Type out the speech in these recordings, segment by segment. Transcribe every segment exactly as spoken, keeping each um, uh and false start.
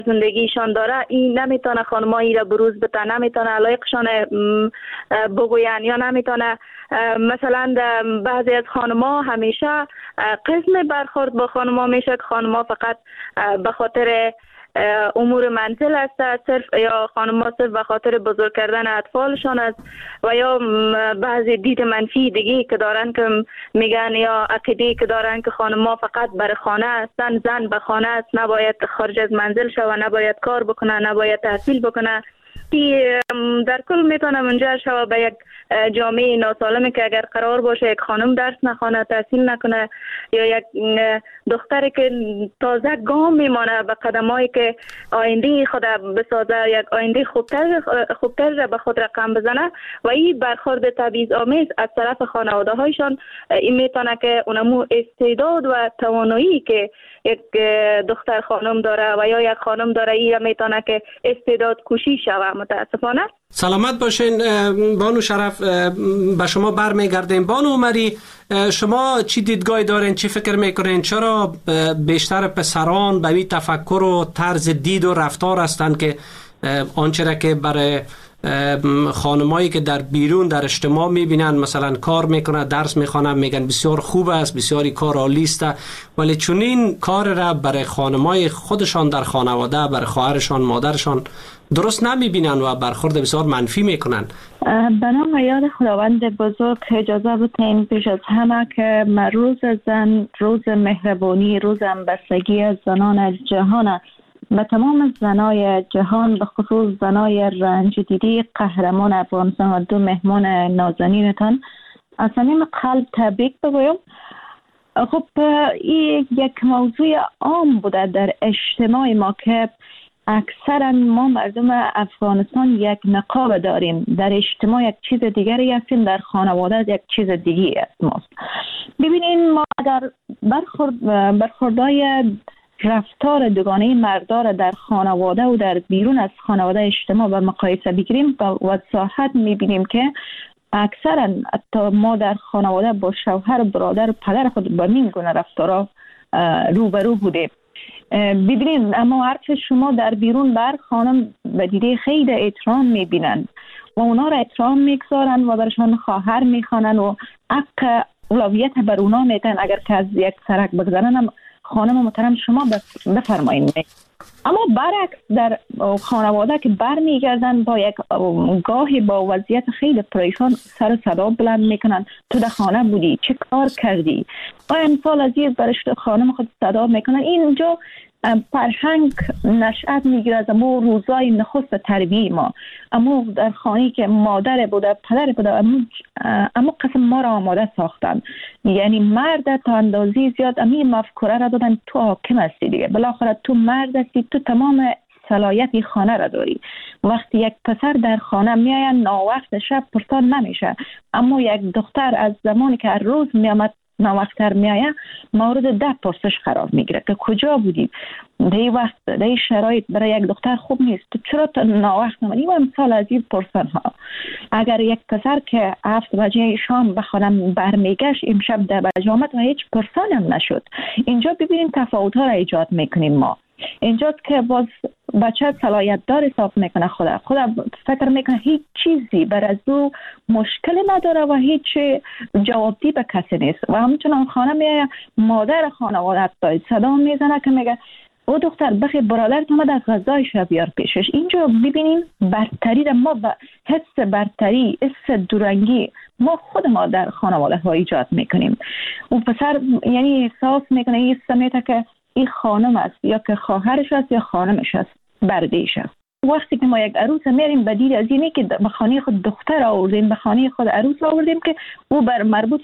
زندگیشان داره، این نمیتونه خانمایی را بروز بده، نمیتونه علایقشان بگوین یا نمیتونه مثلا بعضی از خانما همیشه قسم برخورد با خانما میشه که خانما فقط به خاطر امور منزل است، صرف یا خانم‌ها صرف به خاطر بزرگ کردن اطفالشان است و یا بعضی دید منفی دیگه که دارن که میگن یا عقیده که دارن که خانم‌ها فقط برای خانه هستن، زن به خانه است، نباید خارج از منزل شوه، نباید کار بکنه، نباید تحصیل بکنه. که در کل میتونه منجر شود به یک جامعه ناسالمی که اگر قرار باشه یک خانم درس نخونه، تحصیل نکنه یا یک دختری که تازه گام میمانه به قدمایی که آینده خود بسازه، یک آینده خوبتر خوبتر را به خود رقم بزنه و این برخورد تبعیض آمیز از طرف خانواده هایشان این میتونه که اونمو استعداد و توانایی که یک دختر خانم داره و یا یک خانم داره این میتونه که استعداد کشی شوه. متاسفانه. سلامت باشین بانو شرف، به شما برمیگردیم. بانو عمری، شما چی دیدگاهی دارین؟ چی فکر میکنین؟ چرا بیشتر پسران به این تفکر و طرز دید و رفتار هستند که آنچه را که برای خانمایی که در بیرون در اجتماع میبینن مثلا کار میکنه، درس میخوانه، میگن بسیار خوب است، بسیاری کار عالی است، ولی چنین کار را برای خانمای خودشان در خانواده، برای خواهرشان، مادرشان درست نمیبینن و برخورد بسیار منفی میکنن. به نام یاد خداوند بزرگ اجازه بدین پیش از همه که روز زن، روز مهربانی، روز همبستگی از زنان جهان، به تمام زنای جهان، به خصوص زنای رنج دیدی قهرمان افغانستان و دو مهمان نازنینتان از صمیم قلب تبریک بگویم. خب این یک موضوع عام بوده در اجتماع ما که اکثرا ما مردم افغانستان یک نقاب داریم، در اجتماع یک چیز دیگری هستیم، در خانواده یک چیز دیگری است. ماست ببینین، ما اگر برخورد برخوردهای رفتار دوگانه مردار در خانواده و در بیرون از خانواده اجتماع و مقایسه بگیریم با وضاحت میبینیم که اکثرا ما در خانواده با شوهر، برادر و پدر خود با این گونه رفتارها روبرو بودیم. ببینید، اما حرف شما در بیرون بر خانم به دیده خیلی احترام میبینن و اونا را احترام میگذارن و برشان خواهر میخوانن و حق اولویت بر اونا میتن. اگر که از یک سرک بگذارن هم خانم محترم شما بفرمایید. اما برعکس در خانواده که برمیگردن با یک گاهی با وضعیت خیلی پریشان سر صدا بلند میکنن، تو در خانه بودی، چه کار کردی، و امثال عزیز برش خانم خود صدا میکنن. اینجا فرهنگ نشأت میگیره از امو روزای نخست تربیه ما، امو در خانه‌ای که مادر بوده، پدر بوده، امو, امو قسم ما را آماده ساختن. یعنی مرد تا اندازی زیاد امی مفکوره را دادن تو حاکم هستی دیگه، بالاخره تو مرد هستی، تو تمام صلاحیت خانه را داری. وقتی یک پسر در خانه میاید ناوقت شب پرسان نمیشه، اما یک دختر از زمانی که هر روز میامد ناوقتر میایه مورد ده پرسش قرار میگیره که کجا بودی، دی وقت دی شرایط برای یک دختر خوب نیست، تو چرا تا ناوقت نمانی و امثال از این پرسن ها. اگر یک پسر که هفت بجه شام به خانم برمیگشت امشب ده بجه آمد و هیچ پرسان هم نشد. اینجا ببینیم تفاوت ها را ایجاد میکنیم ما. اینجاست که باز بچه صلاحیت دار حساب میکنه، خدا خدا فکر میکنه هیچ چیزی بر از او مشکل نداره و هیچ جوابدی به کسی نیست. و همچنان خانه میایه مادر خانواده داری صدا میزنه که میگه او دختر بخی برادرت اومد از غذایش را بیار پیشش. اینجا ببینیم برتری را ما به حس برتری، حس دورنگی ما خود ما در خانواده ها ایجاد میکنیم. اون پسر یعنی احساس میکنه این سمیته که این خانم است یا که خواهرش است یا خانمش است، بردهش است. وقتی که ما یک عروس میریم بدیل از اینه که به خانه خود دختر آوردیم، به خانه خود عروس آوردیم که او بر مربوط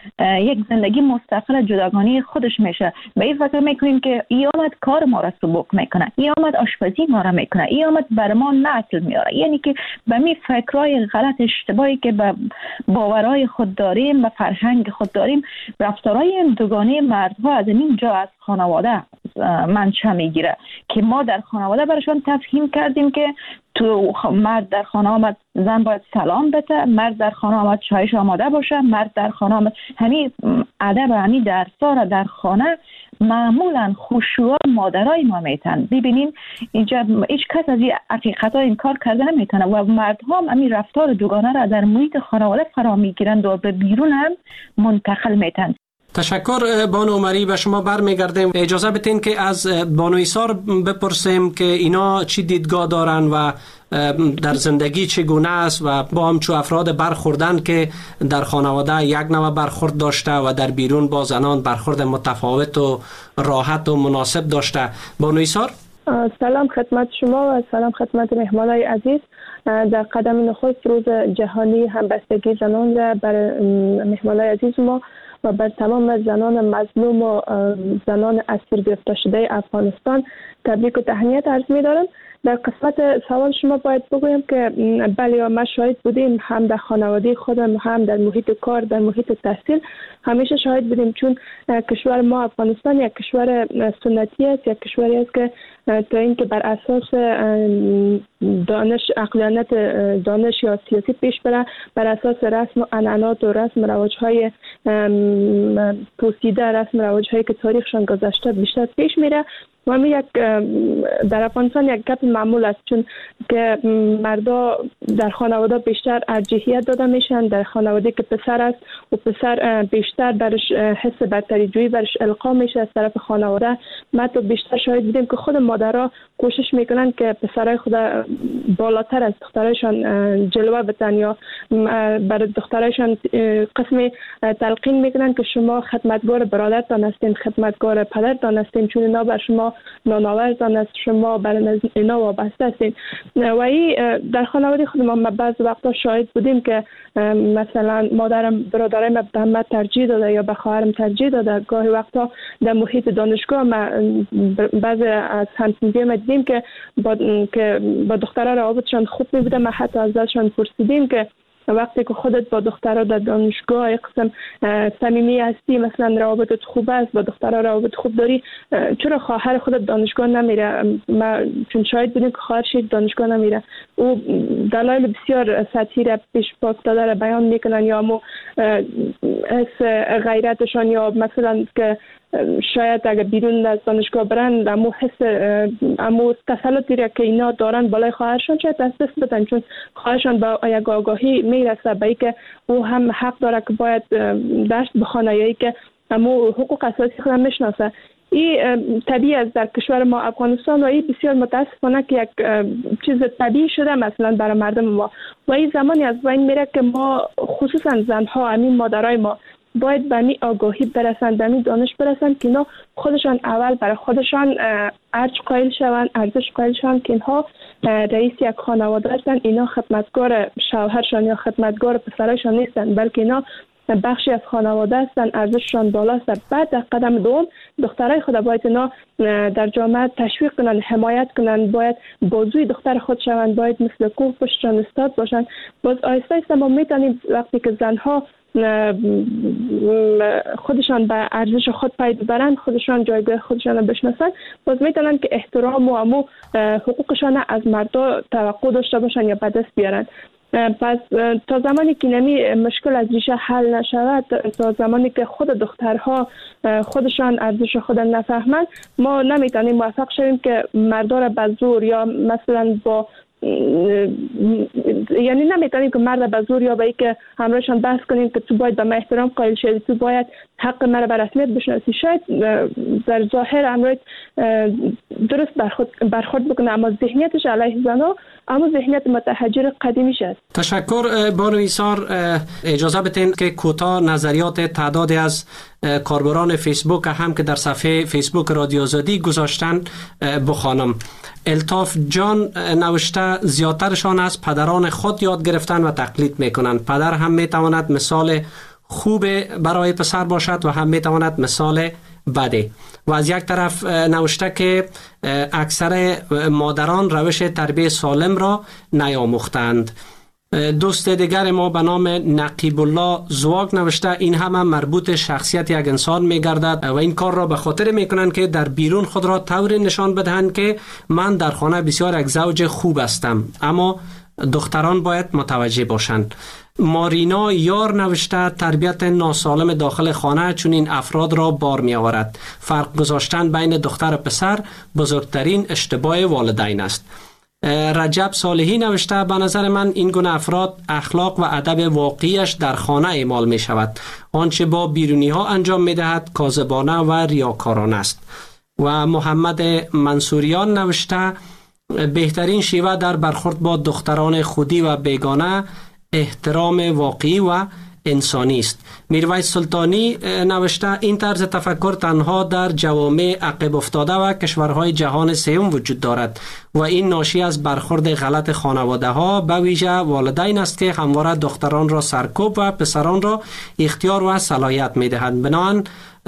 یک زندگی مستقل جداگانه خودش میشه. به این فکر میکنیم که ای آمد کار ما را سبک میکنه، ای آمد آشپزی ما را میکنه، ای آمد بر ما نقل میاره. یعنی که به می فکرای غلط اشتباهی که به باورهای خود داریم، به فرهنگ خود داریم، رفتارهای دوگانه مردها از این جا از خانواده منشأ میگیره که ما در خانواده برشان تفهیم کردیم که تو مرد در خانه آمد زن باید سلام بده، مرد در خانه آمد چایش آماده باشه، مرد در خانه آمد همین ادب و همین درس‌ها را در خانه معمولا خوشوار مادرای ما میتن. ببینین اینجا هیچ کس از این حقیقت ها انکار کرده نمیتونه و مردها هم همین رفتار دوگانه را در محیط خانواده فرا میگیرند و به بیرون هم منتقل میتن. تشکر بانو عمری. به شما برمیگردیم. اجازه بدین که از بانو ایثار بپرسیم که اینا چی دیدگاه دارن و در زندگی چگونه است و با همچو افراد برخوردن که در خانواده یک نوع برخورد داشته و در بیرون با زنان برخورد متفاوت و راحت و مناسب داشته. بانو ایثار، سلام خدمت شما و سلام خدمت مهمانای عزیز. در قدم نخست روز جهانی همبستگی زنان را بر مهمانای عزیز ما و بر تمام زنان مظلوم و زنان اسیر گرفته شده افغانستان تبریک و تهنیت عرض می دارم. در قسمت سوال شما باید بگویم که بله ما شاهد بودیم، هم در خانواده خودم هم در محیط کار، در محیط تحصیل همیشه شاهد بودیم، چون کشور ما افغانستان یک کشور سنتی است، یک کشوری است که تا اینکه بر اساس دانش عقلانیت دانش یا سیاسی پیش بره، بر اساس رسم و عنعنات و رسم رواج‌های پوسیده، رسم رواج‌هایی که تاریخشان گذشته بیشتر پیش میره. و همین یک در افغانستان یک گپ معمول است، چون که مردا در خانواده بیشتر ارجحیت داده میشن. در خانواده که پسر است و پسر بیشتر برش حس برتری جویی برش القا میشه از طرف خانواده. ما تو بیشتر شاهد بودیم که خود مادرها کوشش میکنن که پسرای خود بالاتر از دخترایشان جلوه بدن یا برای دخترایشان قسمی تلقین میکنن که شما خدمتگار برادرتان هستین، خدمتگار پدرتان هستین، چون اینا بر شما ناناورزان است، شما برای اینا وابسته هستین. و این در خانواده خود ما بعض وقتا شاهد بودیم که مثلا مادرم برادرم به من ترجیح داده یا به خواهرم ترجیح داده. گاهی وقتا در محیط دانشگاه ما بعض از همسنگی ما دیدیم که با که با دخترها روابطشان خوب می بوده. ما حتی از ازشان پرسیدیم که وقتی که خودت با دخترها در دانشگاه یک قسم صمیمی هستی، مثلا روابطت خوب است، با دخترها روابط خوب داری، چرا خواهر خودت دانشگاه نمیره؟ ما چون شاید بودیم که خواهرش دانشگاه نمیره. او دلایل بسیار سطحی را پیش پا داده را بیان میکنن، یا مو حس غیرتشان، یا مثلا که شاید اگر بیرون از دانشگاه برن امو حس امو تسلطی را که اینا دارن بالای خواهرشان شاید از دست بدن، چون خواهرشان با یک آگاهی میرسه به اینکه او هم حق داره که باید دشت بخونه یا که امو حقوق اساسی خودم میشناسه. این طبیعی است در کشور ما افغانستان و این بسیار متاسفانه که یک چیز طبیعی شده مثلا برای مردم ما. و این زمانی از بین میره که ما خصوصا زنها، همین مادرای ما باید به این آگاهی برسند، به این دانش برسند که اینا خودشان اول برای خودشان ارج قائل شوند، ارزش قائل شوند که اینها رئیس یک خانواده هستند، اینا خدمتگار شوهرشان یا خدمتگار پسرشان نیستند، بلکه اینا بخشی از خانواده هستند، ارزششان بالاست. بعد در قدم دوم دخترای خود باید اینا در جامعه تشویق کنند، حمایت کنند، باید بازوی دختر خود شوند، باید مثل کوه پشتشان استاد باشند. باز آیسته آیسته ما میتونیم وقتی که زنها خودشان به ارزش خود پای ببرند، خودشان جایگاه خودشان را بشناسند، باز میتونن که احترام و امو حقوقشان از مردا توقع داشته باشند یا به دست بیارند. پس تا زمانی که نمی مشکل از ریشه حل نشود، تا زمانی که خود دخترها خودشان ارزش خود نفهمند، ما نمیتونیم موفق شویم که مردا را به زور یا مثلا با یعنی نمیتونیم که مرد به زور یا به ای که همراهشان بحث کنیم که تو باید به من احترام قائل شدی، تو باید حق مرا به رسمیت بشناسی. شاید در ظاهر امروز درست برخورد برخورد بکنه، اما ذهنیتش علیه زنها اما ذهنیت متحجر قدیمیش است. تشکر بانو ایثار. اجازه بدین که کوتاه نظریات تعدادی از کاربران فیسبوک هم که در صفحه فیسبوک رادیو آزادی گذاشتن بخوانم. الطاف جان نوشته زیادترشان از پدران خود یاد گرفتن و تقلید میکنند. پدر هم میتواند مثال خوب برای پسر باشد و هم میتواند مثال بده. و از یک طرف نوشته که اکثر مادران روش تربیت سالم را نیاموختند. دوست دیگر ما به نام نقیب الله زواگ نوشته این همه مربوط شخصیت یک انسان میگردد و این کار را به خاطر میکنند که در بیرون خود را طوری نشان بدهند که من در خانه بسیار یک زوج خوب هستم. اما دختران باید متوجه باشند. مارینا یار نوشته تربیت ناسالم داخل خانه چون این افراد را بار می آورد. فرق گذاشتن بین دختر و پسر بزرگترین اشتباه والدین است. رجب صالحی نوشته به نظر من این گونه افراد اخلاق و ادب واقعیش در خانه اعمال می شود. آنچه با بیرونی ها انجام می دهد کاذبانه و ریاکارانه است. و محمد منصوریان نوشته بهترین شیوه در برخورد با دختران خودی و بیگانه احترام واقعی و انسانی است. میرویس سلطانی نوشته این طرز تفکر تنها در جوامع عقب افتاده و کشورهای جهان سوم وجود دارد و این ناشی از برخورد غلط خانواده ها به ویژه والدین است که همواره دختران را سرکوب و پسران را اختیار و صلاحیت می دهند. بنابراین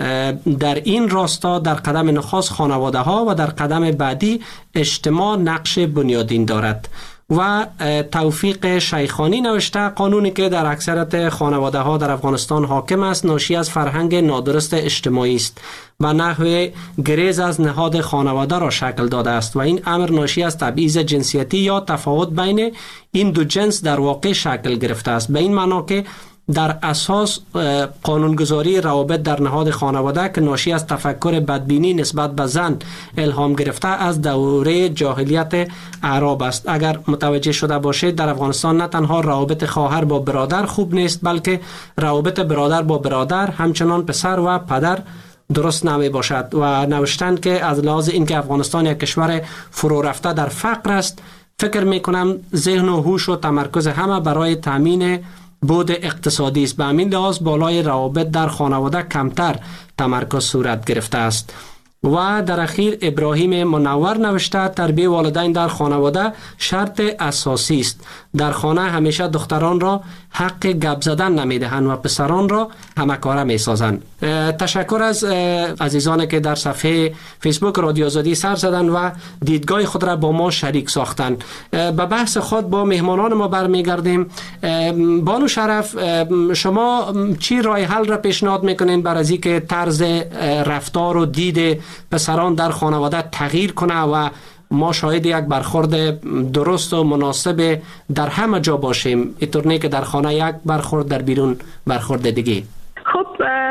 در این راستا در قدم نخست خانواده ها و در قدم بعدی اجتماع نقش بنیادین دارد. و توفیق شیخانی نوشته قانونی که در اکثریت خانواده ها در افغانستان حاکم است ناشی از فرهنگ نادرست اجتماعی است و نحوه گریز از نهاد خانواده را شکل داده است و این امر ناشی از تبعیض جنسیتی یا تفاوت بین این دو جنس در واقع شکل گرفته است، به این معنا که در اساس قانونگذاری روابط در نهاد خانواده که ناشی از تفکر بدبینی نسبت به زن الهام گرفته از دوره جاهلیت اعراب است. اگر متوجه شده باشید در افغانستان نه تنها روابط خواهر با برادر خوب نیست بلکه روابط برادر با برادر همچنان پسر و پدر درست نمی باشد و نوشتن که از لحاظ اینکه افغانستان یک کشور فرو رفته در فقر است فکر می کنم ذهن و هوش و تمرکز همه برای تامین بود اقتصادی است. به همین لحاظ بالای روابط در خانواده کمتر تمرکز صورت گرفته است. و در اخیر ابراهیم منور نوشته تربیت والدین در خانواده شرط اساسی است. در خانه همیشه دختران را حق گپ زدن نمیدهند و پسران را همکاره میسازند. تشکر از عزیزانی که در صفحه فیسبوک رادیو آزادی سر زدند و دیدگاه خود را با ما شریک ساختند. به بحث خود با مهمانان ما برمیگردیم. بانو شرف، شما چی راه حل را پیشنهاد میکنین برای از اینکه طرز رفتار و دید پسران در خانواده تغییر کنه و ما شاهد یک برخورد درست و مناسب در همه جا باشیم، اینطور که در خانه یک برخورد در بیرون برخورد دیگه؟ خب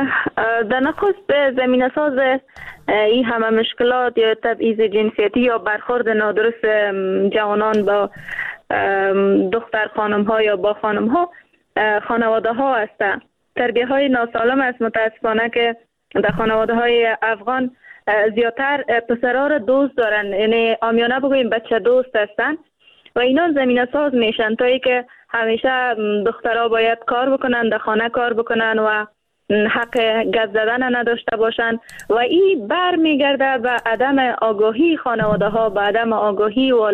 در نخست زمینه ساز این همه مشکلات یا تبعیض جنسیتی یا برخورد نادرست جوانان با دختر خانم ها یا با خانم ها خانواده ها هستند. تربیه های ناسالم است متاسفانه که در خانواده های افغان زیادتر پسرها را دوست دارن، یعنی عامیانه بگوییم بچه دوست هستن و اینا زمینه ساز میشن تا ای که همیشه دخترها باید کار بکنن، در خانه کار بکنن و حق گپ زدن نداشته باشن و این بر میگرده به عدم آگاهی خانواده ها، به عدم آگاهی والدین